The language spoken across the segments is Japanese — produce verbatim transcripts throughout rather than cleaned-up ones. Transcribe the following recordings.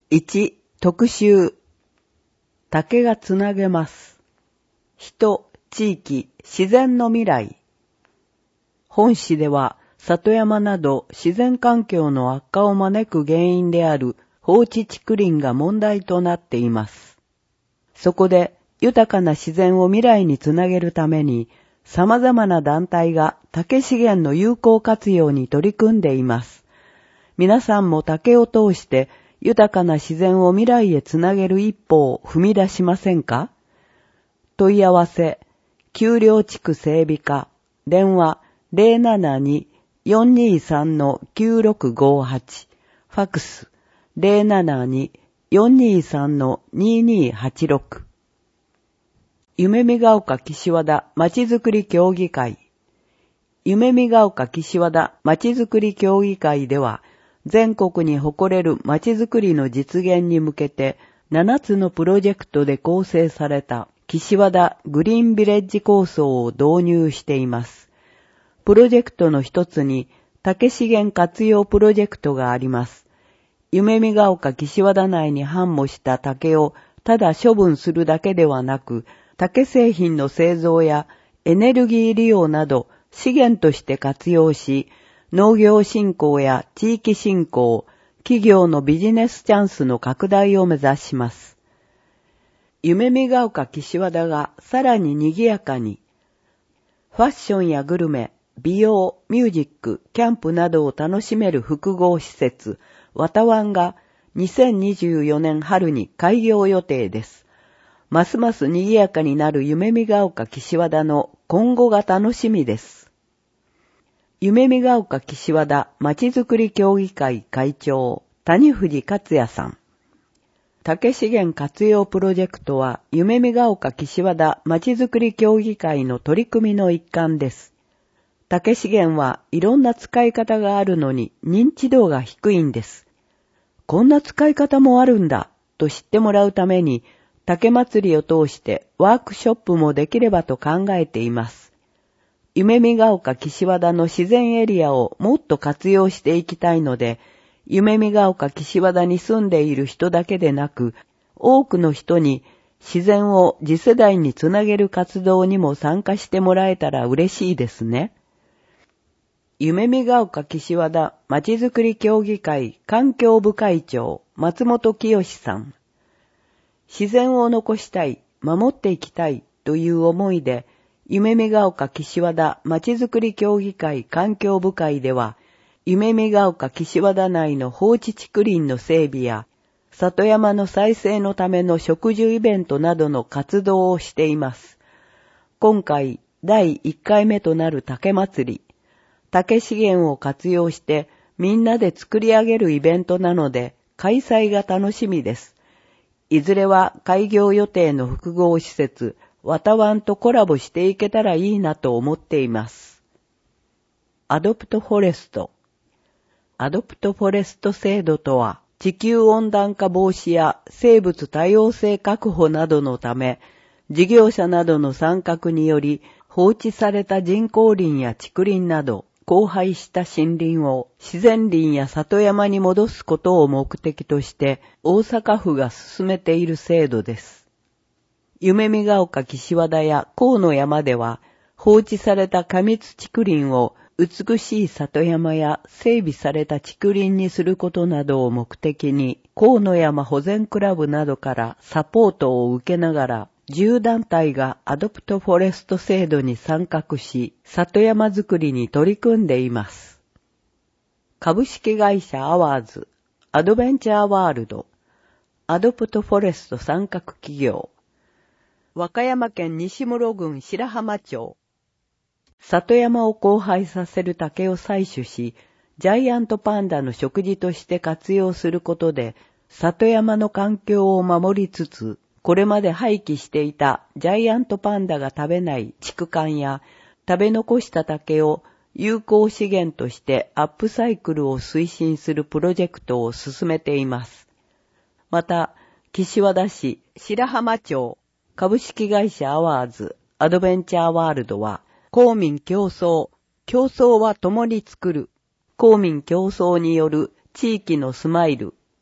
いち、特集。竹がつなげます。人、地域、自然の未来。本誌では、里山など自然環境の悪化を招く原因である放置竹林が問題となっています。そこで、豊かな自然を未来につなげるために、様々な団体が竹資源の有効活用に取り組んでいます。皆さんも竹を通して豊かな自然を未来へつなげる一歩を踏み出しませんか？問い合わせ、丘陵地区整備課、電話 ゼロななに よんにさん きゅうろくごはち、ファックス ゼロななに よんにさん ににはちろく。夢見ヶ丘岸和田まちづくり協議会。夢見ヶ丘岸和田まちづくり協議会では、全国に誇れるまちづくりの実現に向けてななつのプロジェクトで構成された岸和田グリーンビレッジ構想を導入しています。プロジェクトの一つに竹資源活用プロジェクトがあります。夢見ヶ丘岸和田内に繁茂した竹をただ処分するだけではなく、竹製品の製造やエネルギー利用など資源として活用し、農業振興や地域振興、企業のビジネスチャンスの拡大を目指します。夢見ヶ丘岸和田がさらに賑やかに、ファッションやグルメ、美容、ミュージック、キャンプなどを楽しめる複合施設、わたわんがにせんにじゅうよねん春に開業予定です。ますます賑やかになる夢見ヶ丘岸和田の今後が楽しみです。夢見ヶ丘岸和田まちづくり協議会会長、谷藤克也さん。竹資源活用プロジェクトは夢見ヶ丘岸和田まちづくり協議会の取り組みの一環です。竹資源はいろんな使い方があるのに認知度が低いんです。こんな使い方もあるんだと知ってもらうために、竹祭りを通してワークショップもできればと考えています。夢見ヶ丘岸和田の自然エリアをもっと活用していきたいので、夢見ヶ丘岸和田に住んでいる人だけでなく、多くの人に自然を次世代につなげる活動にも参加してもらえたら嬉しいですね。夢見ヶ丘岸和田まちづくり協議会環境部会長松本清さん。自然を残したい、守っていきたいという思いで、夢見ヶ丘岸和田まちづくり協議会環境部会では、夢見ヶ丘岸和田内の放置竹林の整備や、里山の再生のための植樹イベントなどの活動をしています。今回、だいいっかいめとなる竹祭り、竹資源を活用してみんなで作り上げるイベントなので、開催が楽しみです。いずれは開業予定の複合施設、わたわんとコラボしていけたらいいなと思っています。アドプトフォレスト。アドプトフォレスト制度とは、地球温暖化防止や生物多様性確保などのため、事業者などの参画により、放置された人工林や竹林など、荒廃した森林を自然林や里山に戻すことを目的として、大阪府が進めている制度です。夢見ヶ丘岸和田や河野山では、放置された過密竹林を美しい里山や整備された竹林にすることなどを目的に、河野山保全クラブなどからサポートを受けながら、じゅう団体がアドプトフォレスト制度に参画し、里山づくりに取り組んでいます。株式会社アワーズ、アドベンチャーワールド、アドプトフォレスト参画企業、和歌山県西室郡白浜町。里山を荒廃させる竹を採取し、ジャイアントパンダの食事として活用することで、里山の環境を守りつつ、これまで廃棄していたジャイアントパンダが食べない竹管や、食べ残した竹を有効資源としてアップサイクルを推進するプロジェクトを進めています。また、岸和田市白浜町株式会社アワーズアドベンチャーワールドは、公民共創、競争は共に作る、公民共創による地域のスマイル、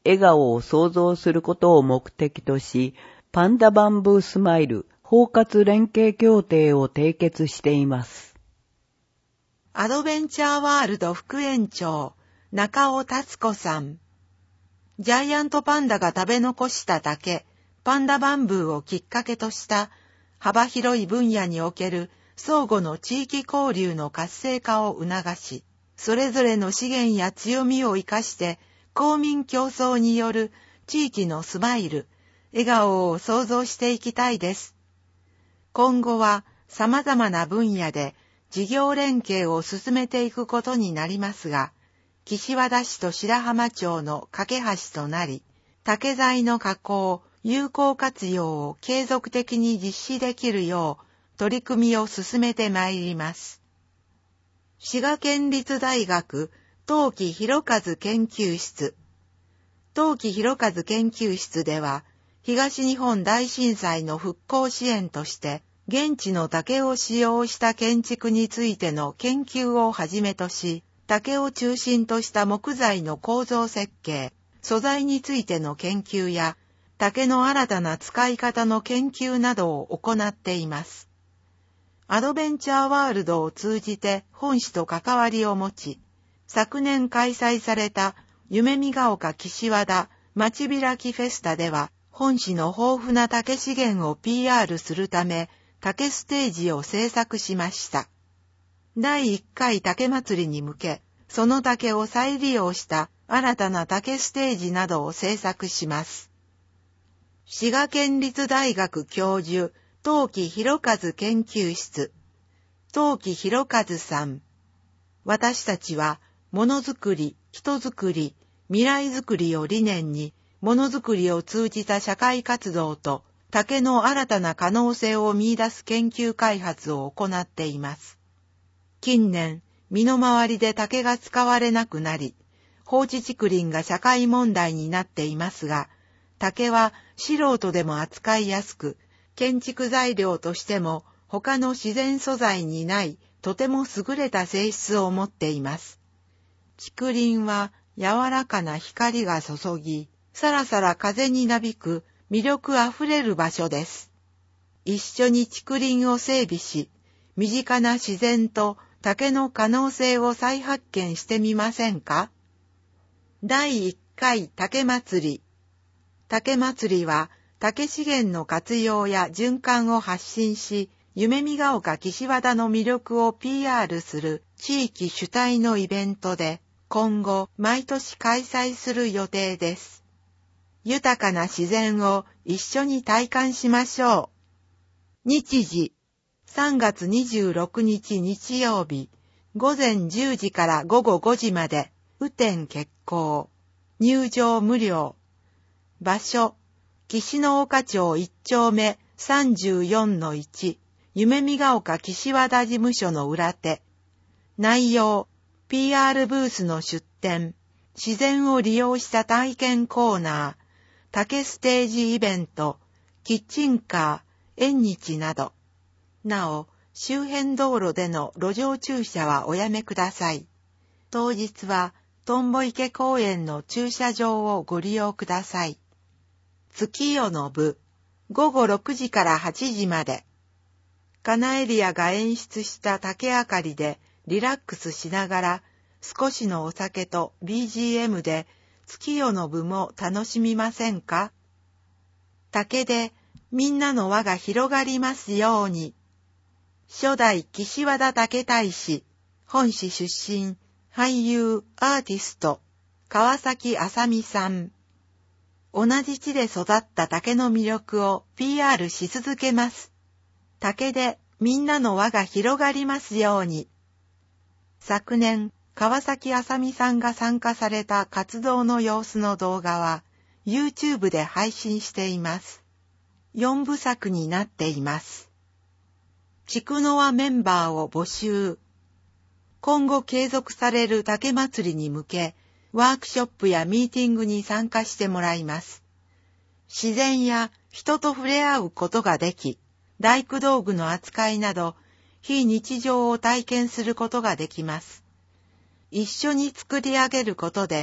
笑顔を創造することを目的とし、パンダバンブースマイル包括連携協定を締結しています。 アドベンチャーワールド副園長、中尾達子さん。ジャイアントパンダが食べ残した竹、パンダバンブーをきっかけとした幅広い分野における相互の地域交流の活性化を促し、それぞれの資源や強みを生かして公民競争による地域のスマイル、笑顔を創造していきたいです。今後は様々な分野で事業連携を進めていくことになりますが、岸和田市と白浜町の架け橋となり、竹材の加工、有効活用を継続的に実施できるよう取り組みを進めてまいります。滋賀県立大学冬季弘和研究室。冬季弘和研究室では、東日本大震災の復興支援として、現地の竹を使用した建築についての研究をはじめとし、竹を中心とした木材の構造設計、素材についての研究や、竹の新たな使い方の研究などを行っています。アドベンチャーワールドを通じて本市と関わりを持ち、昨年開催された夢見ヶ丘岸和田町開きフェスタでは、本市の豊富な竹資源を ピーアール するため、竹ステージを制作しました。だいいっかい竹祭りに向け、その竹を再利用した新たな竹ステージなどを制作します。滋賀県立大学教授、冬季弘和研究室。冬季弘和さん。私たちは、ものづくり、人づくり、未来づくりを理念に、ものづくりを通じた社会活動と、竹の新たな可能性を見出す研究開発を行っています。近年、身の回りで竹が使われなくなり、放置竹林が社会問題になっていますが、竹は素人でも扱いやすく、建築材料としても他の自然素材にないとても優れた性質を持っています。竹林は柔らかな光が注ぎ、さらさら風になびく魅力あふれる場所です。一緒に竹林を整備し、身近な自然と竹の可能性を再発見してみませんか？だいいっかい竹祭り。竹祭りは竹資源の活用や循環を発信し、夢見ヶ丘岸和田の魅力を ピーアール する地域主体のイベントで、今後毎年開催する予定です。豊かな自然を一緒に体感しましょう。日時、さんがつにじゅうろくにち日曜日、ごぜんじゅうじからごごごじまで、雨天決行。入場無料。場所、岸の岡町いっちょうめ さんじゅうよんのいち、夢見ヶ丘岸和田事務所の裏手。内容、ピーアール ブースの出展、自然を利用した体験コーナー、竹ステージイベント、キッチンカー、縁日など。なお、周辺道路での路上駐車はおやめください。当日は、トンボ池公園の駐車場をご利用ください。月夜の部、ごごろくじからはちじまで。カナエリアが演出した竹明かりでリラックスしながら、少しのお酒と ビージーエム で月夜の部も楽しみませんか？竹でみんなの輪が広がりますように。初代岸和田竹大使、本市出身、俳優、アーティスト、川崎あさみさん。同じ地で育った竹の魅力を ピーアール し続けます。竹でみんなの輪が広がりますように。昨年、川崎あさみさんが参加された活動の様子の動画は YouTube で配信しています。よんぶさくになっています。竹の輪メンバーを募集。今後継続される竹祭りに向け、ワークショップやミーティングに参加してもらいます。自然や人と触れ合うことができ、大工道具の扱いなど、非日常を体験することができます。一緒に作り上げることで、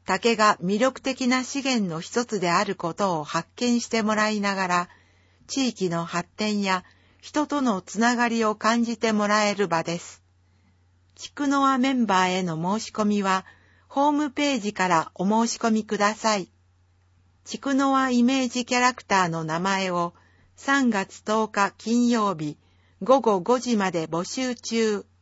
竹が魅力的な資源の一つであることを発見してもらいながら、地域の発展や人とのつながりを感じてもらえる場です。菊の輪メンバーへの申し込みは、ホームページからお申し込みください。菊の輪イメージキャラクターの名前をさんがつとおか金曜日ごごごじまで募集中。